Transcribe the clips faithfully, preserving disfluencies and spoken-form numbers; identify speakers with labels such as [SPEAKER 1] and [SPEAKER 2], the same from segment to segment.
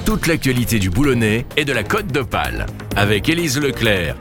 [SPEAKER 1] toute l'actualité du Boulonnais et de la Côte d'Opale. Avec Élise Leclerc.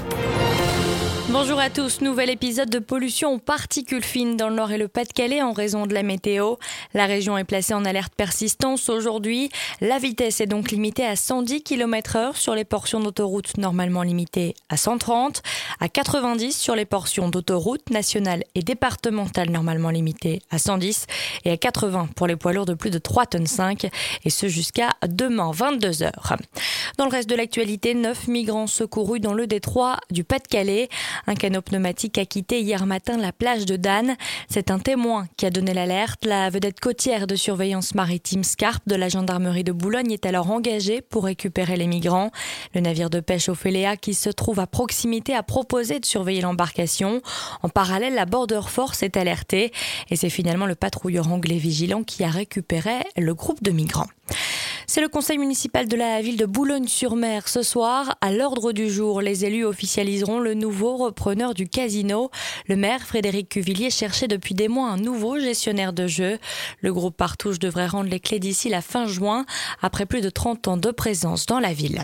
[SPEAKER 2] Bonjour à tous, nouvel épisode de pollution aux particules fines dans le Nord et le Pas-de-Calais en raison de la météo. La région est placée en alerte persistance aujourd'hui. La vitesse est donc limitée à cent dix kilomètres heure sur les portions d'autoroute normalement limitées à cent trente, à quatre-vingt-dix sur les portions d'autoroute nationales et départementales normalement limitées à cent dix et à quatre-vingts pour les poids lourds de plus de trois virgule cinq tonnes et ce jusqu'à demain vingt-deux heures. Dans le reste de l'actualité, neuf migrants secourus dans le détroit du Pas-de-Calais. Un canot pneumatique a quitté hier matin la plage de Dan. C'est un témoin qui a donné l'alerte. La vedette côtière de surveillance maritime Scarpe de la gendarmerie de Boulogne est alors engagée pour récupérer les migrants. Le navire de pêche Ophélia qui se trouve à proximité a proposé de surveiller l'embarcation. En parallèle, la Border Force est alertée et c'est finalement le patrouilleur anglais vigilant qui a récupéré le groupe de migrants. C'est le conseil municipal de la ville de Boulogne-sur-Mer ce soir. À l'ordre du jour, les élus officialiseront le nouveau repreneur du casino. Le maire, Frédéric Cuvillier, cherchait depuis des mois un nouveau gestionnaire de jeu. Le groupe Partouche devrait rendre les clés d'ici la fin juin, après plus de trente ans de présence dans la ville.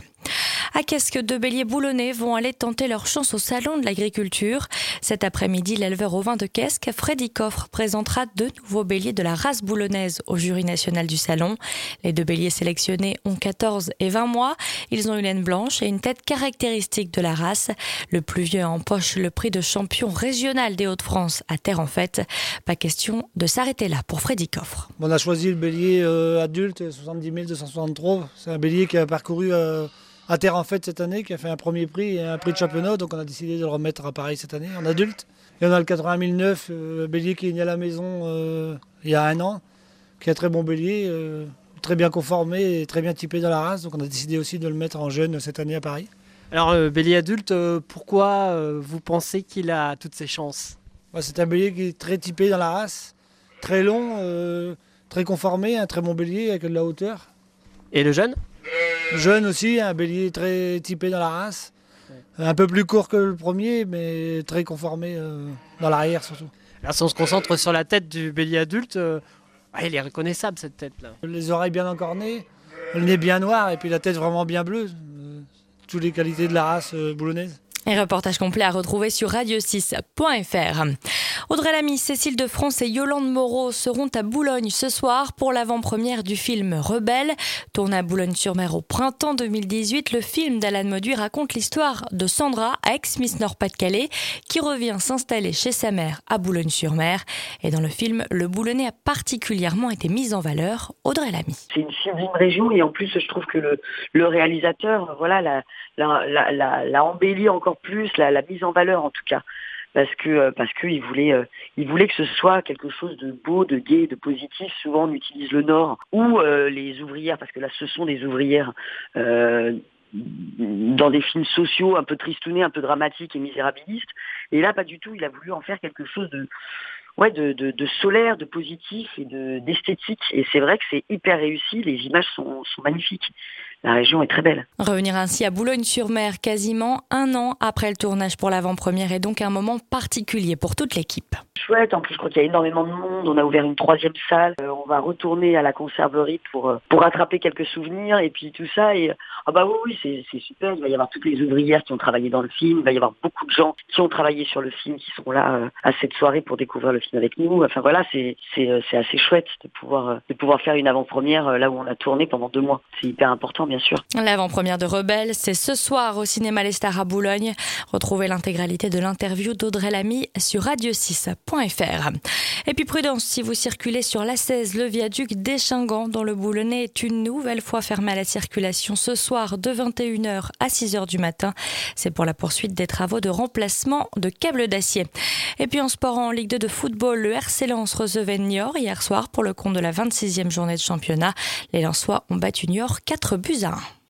[SPEAKER 2] À Quesques, deux béliers boulonnais vont aller tenter leur chance au salon de l'agriculture. Cet après-midi, l'éleveur au vin de Quesques, Freddy Coffre, présentera deux nouveaux béliers de la race boulonnaise au jury national du salon. Les deux béliers sélectionnés ont quatorze et vingt mois. Ils ont une laine blanche et une tête caractéristique de la race. Le plus vieux empoche le prix de champion régional des Hauts-de-France à Terre en Fête. Pas question de s'arrêter là pour Freddy Coffre.
[SPEAKER 3] On a choisi le bélier euh, adulte, soixante-dix mille deux cent soixante-trois. C'est un bélier qui a parcouru euh, à Terre en Fête cette année, qui a fait un premier prix et un prix de championnat. Donc on a décidé de le remettre à pareil cette année en adulte. Et on a le quatre-vingt mille neuf, euh, bélier qui est né à la maison euh, il y a un an, qui est un très bon bélier, euh, très bien conformé et très bien typé dans la race. Donc on a décidé aussi de le mettre en jeune cette année à Paris.
[SPEAKER 4] Alors euh, bélier adulte, euh, pourquoi euh, vous pensez qu'il a toutes ses chances ?
[SPEAKER 3] Ouais, c'est un bélier qui est très typé dans la race, très long, euh, très conformé, un très bon bélier avec de la hauteur.
[SPEAKER 4] Et le jeune ?
[SPEAKER 3] Jeune aussi, un bélier très typé dans la race, ouais. Un peu plus court que le premier, mais très conformé euh, dans l'arrière surtout.
[SPEAKER 4] Alors si on se concentre sur la tête du bélier adulte, euh, ouais, elle est reconnaissable cette tête-là.
[SPEAKER 3] Les oreilles bien encornées, le nez bien noir et puis la tête vraiment bien bleue. Euh, toutes les qualités de la race euh, boulonnaise.
[SPEAKER 2] Et reportage complet à retrouver sur radio six point f r. Audrey Lamy, Cécile de France et Yolande Moreau seront à Boulogne ce soir pour l'avant-première du film Rebelle. Tourné à Boulogne-sur-Mer au printemps deux mille dix-huit, le film d'Alan Moduy raconte l'histoire de Sandra, ex-Miss Nord-Pas-de-Calais, qui revient s'installer chez sa mère à Boulogne-sur-Mer. Et dans le film, le Boulonnais a particulièrement été mis en valeur. Audrey Lamy.
[SPEAKER 5] C'est une sublime région et en plus, je trouve que le, le réalisateur, voilà, l'a, l'a, l'a, l'a, l'a embelli encore plus, la, la mise en valeur en tout cas. Parce que parce que il voulait euh, il voulait que ce soit quelque chose de beau, de gai, de positif. Souvent on utilise le Nord ou euh, les ouvrières, parce que là ce sont des ouvrières euh, dans des films sociaux un peu tristounés, un peu dramatiques et misérabilistes. Et là pas du tout. Il a voulu en faire quelque chose de ouais de, de, de solaire, de positif et de d'esthétique. Et c'est vrai que c'est hyper réussi. Les images sont sont magnifiques. La région est très belle.
[SPEAKER 2] Revenir ainsi à Boulogne-sur-Mer quasiment un an après le tournage pour l'avant-première est donc un moment particulier pour toute l'équipe.
[SPEAKER 5] Chouette, en plus je crois qu'il y a énormément de monde, on a ouvert une troisième salle, euh, on va retourner à la conserverie pour pour rattraper quelques souvenirs et puis tout ça et ah bah oui, oui c'est, c'est super, il va y avoir toutes les ouvrières qui ont travaillé dans le film, il va y avoir beaucoup de gens qui ont travaillé sur le film qui seront là euh, à cette soirée pour découvrir le film avec nous. Enfin voilà, c'est c'est c'est assez chouette de pouvoir de pouvoir faire une avant-première euh, là où on a tourné pendant deux mois. C'est hyper important bien sûr.
[SPEAKER 2] L'avant-première de Rebelle, c'est ce soir au cinéma Les Stars à Boulogne. Retrouvez l'intégralité de l'interview d'Audrey Lamy sur radio six point f r. Et puis prudence, si vous circulez sur l'A seize, le viaduc d'Échingan dans le Boulonnais est une nouvelle fois fermé à la circulation ce soir de vingt et une heures à six heures du matin. C'est pour la poursuite des travaux de remplacement de câbles d'acier. Et puis en sport, en Ligue deux de football, le R C Lens recevait Niort hier soir pour le compte de la vingt-sixième journée de championnat. Les Lensois ont battu Niort quatre buts à un.